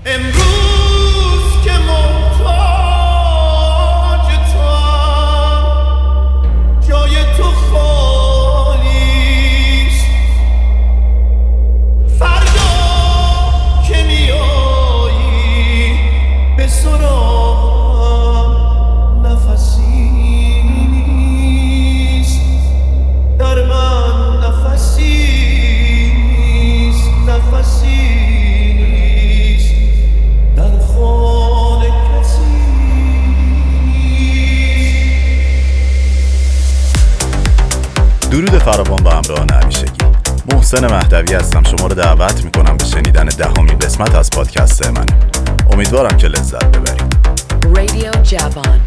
امروز که محتاج توام، جای تو خالیست. فردا که میایی به سراغم، نفسی نیست در من، نفسی نیست، نفسی نیست در خانه کسی نیست. درود فراوان با همراه همیشگی، محسن مهدوی هستم. شما رو دعوت میکنم به شنیدن 10مین قسمت از پادکست من. امیدوارم که لذت ببرید. رادیو جوان،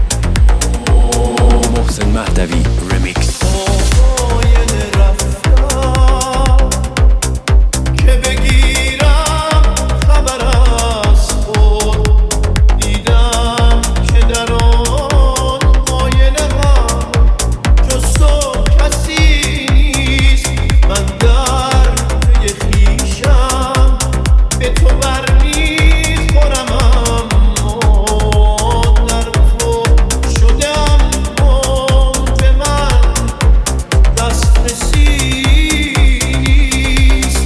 محسن مهدوی ریمیکس. که بگیرم خبر از خود، دیدم که در آن آینه هم جز تو کسی نیست. من در پی خویشم به تو برمیخورم، اما در تو شدم گم، به من دسترسی نیست.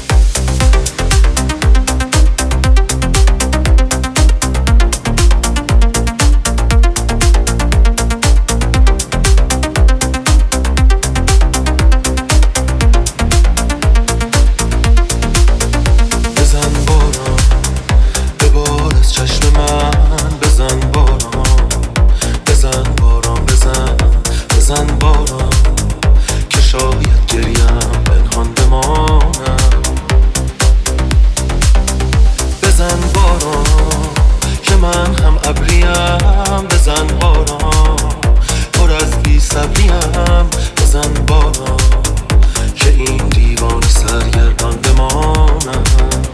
بزن باران ببار از چشم من، بزن باران، بزن باران، بزن باران که شاید گریم پنهان بمانم. بزن باران که من هم ابریم، بزن باران پر از بی صبریم، بزن باران که این دیوانه سرگردان بمانم.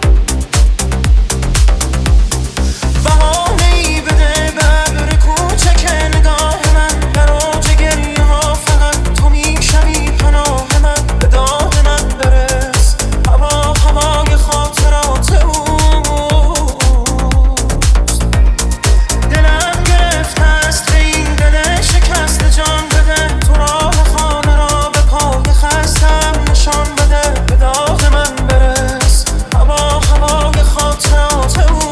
بهانه‌ای بده به ابر کوچک نگاه من، در اوج گریه ها فقط تو میشوی پناه من. به داد من برس هوا، هوای خاطرات اوست. دلم گرفته است به این دل شکست، جان بده تو راه خانه را به پای خستم نشان بده. به داد من برس هوا، هوای خاطرات اوست.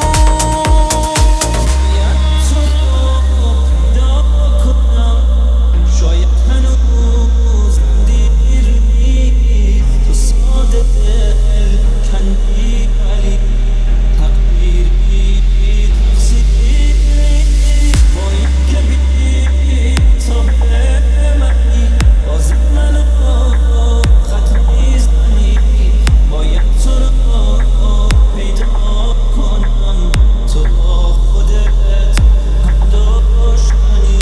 شاید هنوز دیر نیست، تو ساده دل کندی ولی تقدیری تفسیر باید که بی تا به منی، باز منو خط میزنی. باید تو رو پیدا کنم، تو خودت هم داشتنی.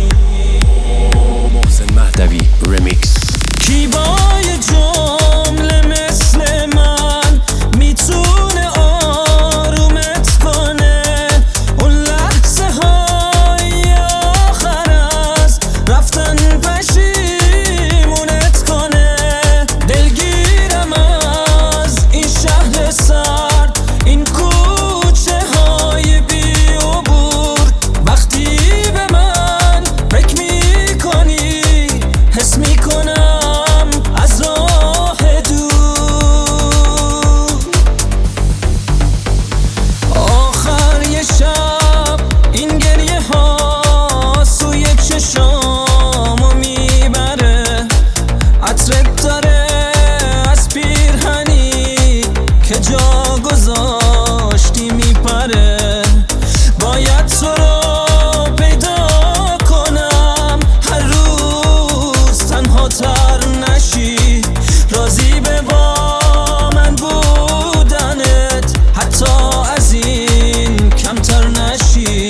محسن مهدوی ریمیکس. کی با یه جمله مثل من میتونه آرومت کنه؟ اون لحظه های آخر از رفتن پشیمونت کنه. دلگیرم از این شهر سرد، این کوچه های بی عبور. وقتی به من فکر میکنی حس میکنم از راه دور. آخر یه شب این گریه ها سوی چشامو میبره. عطرت داره از پیرهنی که جا گذاشتی میپره. باید تو رو پیدا کنم، هر روز تنها تر نشی. راضی به با من بودنت، حتی از این کمتر نشی.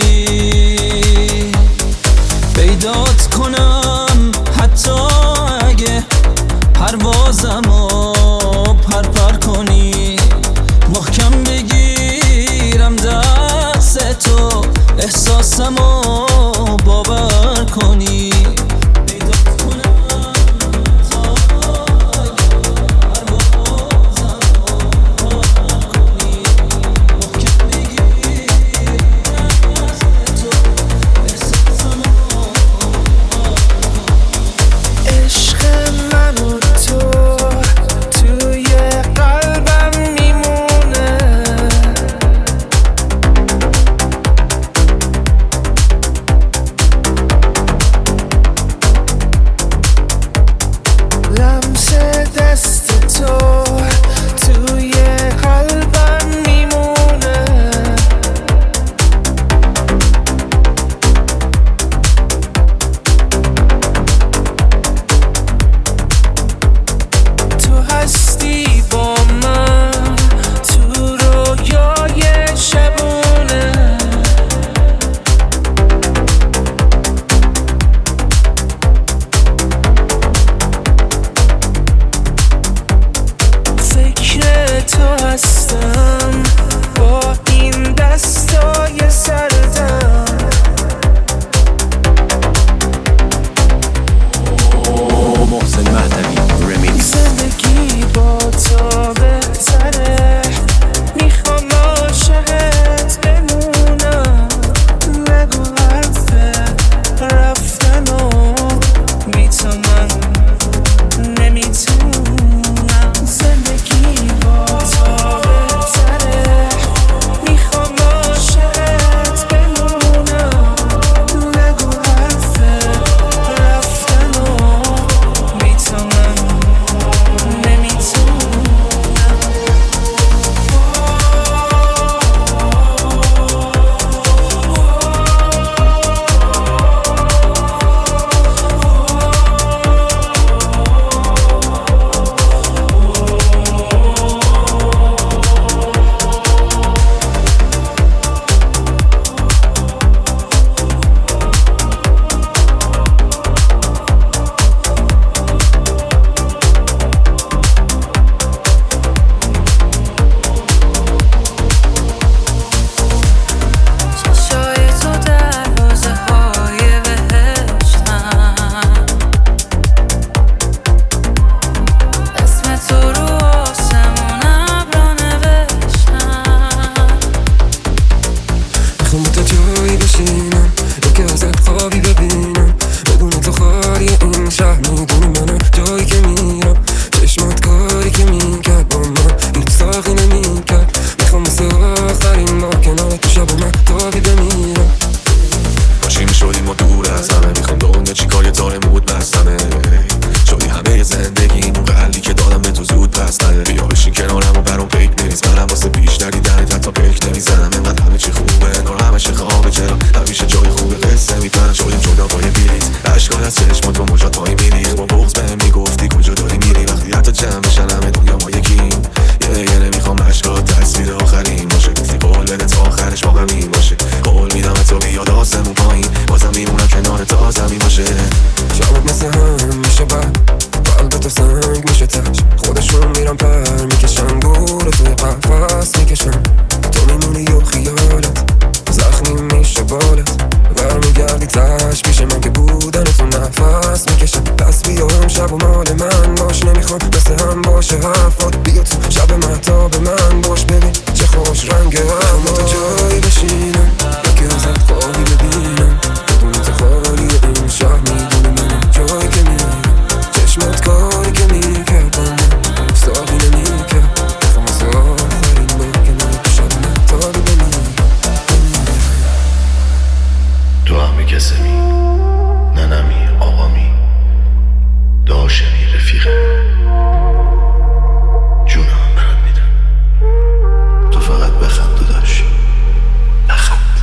پیدات کنم حتی اگه پروازمو پرپر کنی. محکم بگیرم دست تو، احساسمو باور کنی. پیدات کنم تا اگه پروازمو پرپر کنی. محکم آخرین بار کنار تو شب و من تابی بمیرم. باشی میشدیم ما دور از همه، میخوام دنیا چی کار یه داره مود بستمه. شدی همه زندگی این اون قلبی که دادم به تو زود پس نده. بیا بشین کنارم و برام پیک بریز، منم واسه پیش ندیدنت حتی پیک نمیزنم. اینقدر همه چی خوبه نور همشه خوابه، چرا همیشه جای خوبه قصه میکنم. شدیم جدا با یه بیلیز اشکال از چشمات و موجات پایی میریخ. با بغض بهم میگفتی کجا داری میری، وقتی حتی جمع بشن همه دنیا ما یکیم. یه نمیخوام اشکال تصویر آخرین باشه، گفتی قول بده تا آخرش با همین باشه. قول میدم تو بیاد آسمون پایین، بازم میمونم کنار تا زمین باشه. شبت مثل هم میشه بعد قلبت سنگ میشه تش، خودشون میرم پر میکشن گوره توی قفص میکشن. تو میمونی و خیالت زخمی میشه بالت، برمیگردی تش میشه من که بودن تو نفس میکشن. پس بیام شب و مال من باش، نمیخوام مثل هم باشه حرفات. بیا تو شب مهتاب من باش، ببین چه خوش رنگه هم. تو جایی بشینم یکی ازت خواهی ببینم، بدون تو خالی این شهر میدونی منم جایی که میرم. چشمت کاری که میکردم ساقی نمیکرد، بخوام از آخرین بار کنار تو شب مهتابی بمیرم. تو همه کسمی ننمی آقامی داشمی رفیقمی، جونم برات میدم. تو فقط بخند و داشت بخند.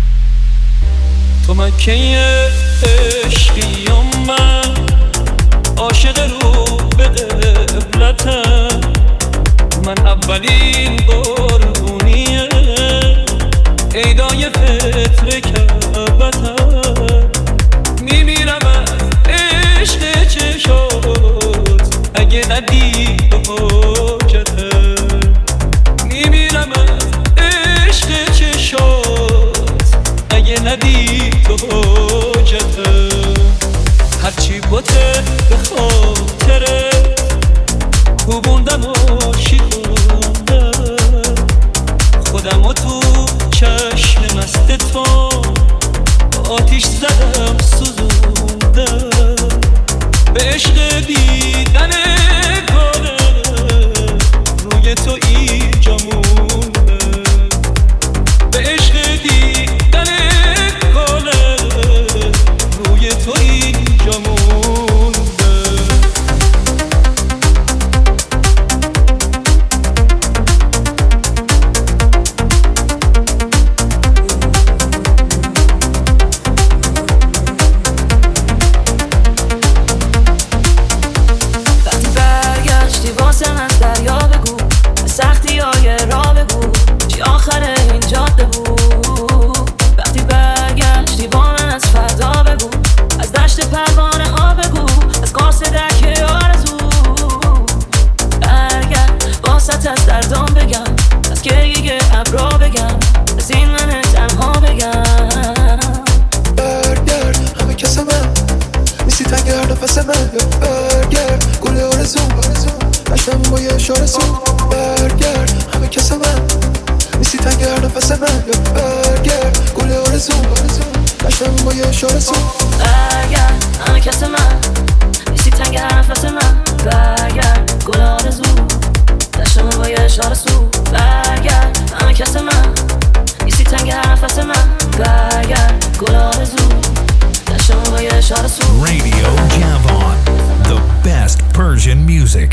تو مکه عشقیم، من عاشق رو به قبلتم. من اولین قربونیه عیدای فطر کعبتم. میمیرم از عشق چشات اگه ندید حاجتم. میمیرم از عشق چشات اگه ندید حاجتم. هرچی بوده به خاطره کوبوندم و شیکوندم، خودم و تو چشم مست تو آتیش زدم سوزوندم. به عشق دیدن کاره روی تو اینجا موندم. به عشق دیدن کاره روی تو اینجا موندم. Radio Javon, the best Persian music.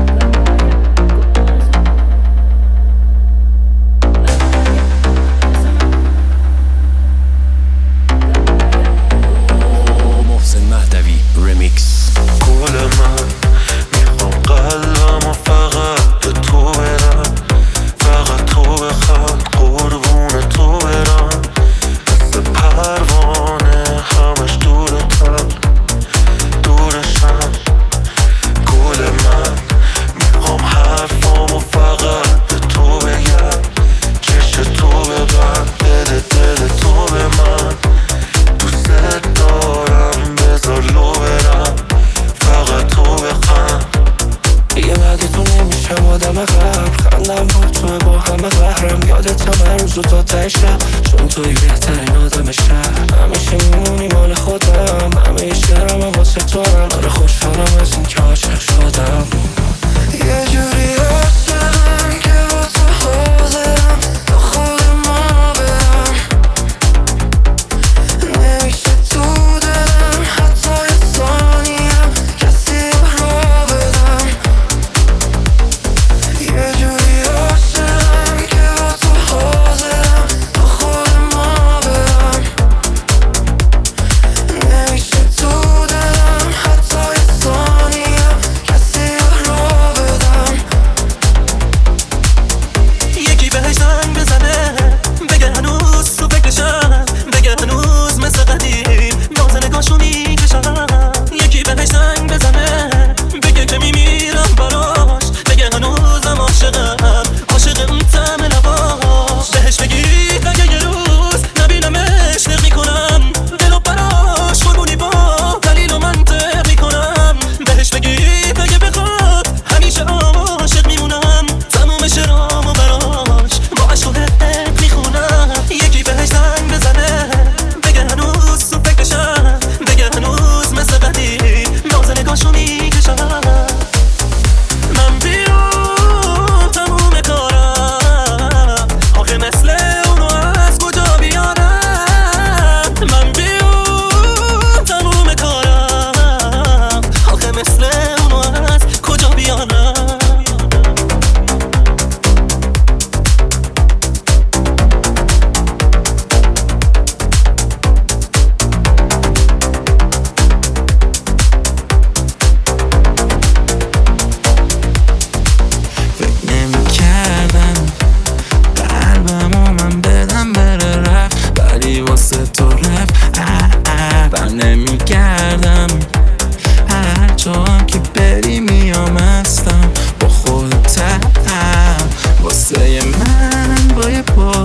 محسن مهدوی رمیکس. گل من میخوام قلبم و فقط به تو برم، فقط تو بخواد قربون تو برم. مثل پروانه همش دورتم دورشم. گل من میخوام حرفامو فقط به تو بگم، چش تو ببند بده دل تو به من. دوست دارم بذار لو برم، فقط تو بخند. یه بعدی تو نمیشه آدم قبل، خندم با تو با همه قهرم. یادتم هر روز و تا تشم، چون توی بهترین آدم شهر. همیشه میمونی مال خودم، همه شعرم هم واسه تو هم. آره خوشحالم از این که عاشق شدم. یه جوری عاشقم که با تو حاضرم، تو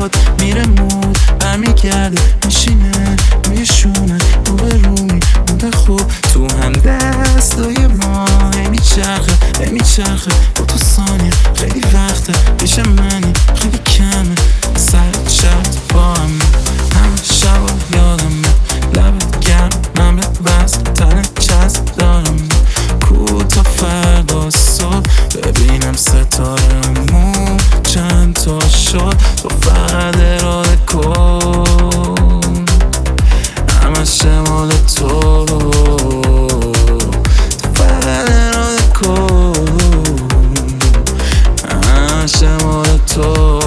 میاد میره مود برمیگرده میشینه میشونه رو به رومی مونده خوب تو هم دستای ما میچرخه با تو ثانیه خیلی وقته پیش منی خیلی کمه سر شرط با همه شبا یادمه لبت گرم مملت بست تن چسب دارم کو تا فردا صبح ببینم ستارمون چند تا شد تو فقط اراده کن همه شمال تو فقط اراده کن همه شمال تو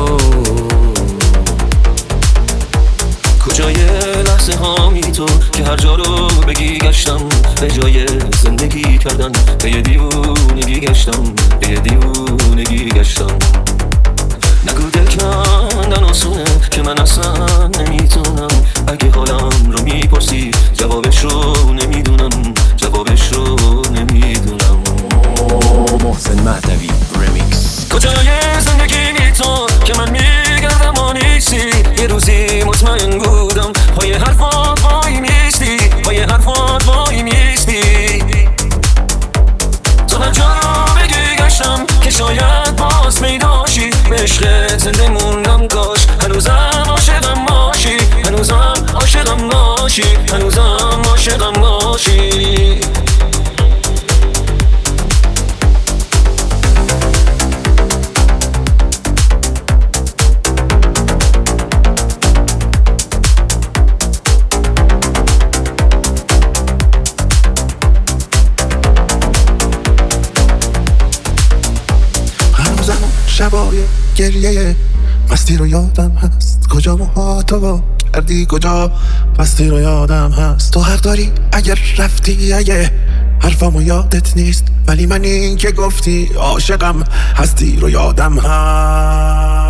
کجای لحظه هامی تو که هر جا رو بگی گشتم به جای زندگی کردن به یه دیوونگی گشتم به یه دیوونگی گشتم نگو دل کندن آسونه که من اصلا نمیتونم اگه حالم رو میپرسی جوابش رو نمیدونم محسن مهدوی رمیکس. کجای زندگی تو که من میگردم و نیستی یه روزی مطمئن بودم پای حرفات وای میستی پای حرفات وای میستی تو هر جا رو بگی گشتم که شاید باز میداشی به عشقت زنده موندم کاش هنوزم عاشقم باشی هنوزم عاشقم باشی هنوزم عاشقم باشی شبای گریه مستی رو یادم هست کجا موهاتو کردی کجا مستی رو یادم هست تو حق داری اگر رفتی اگه حرفامو یادت نیست ولی من این که گفتی عاشقم هستی رو یادم هست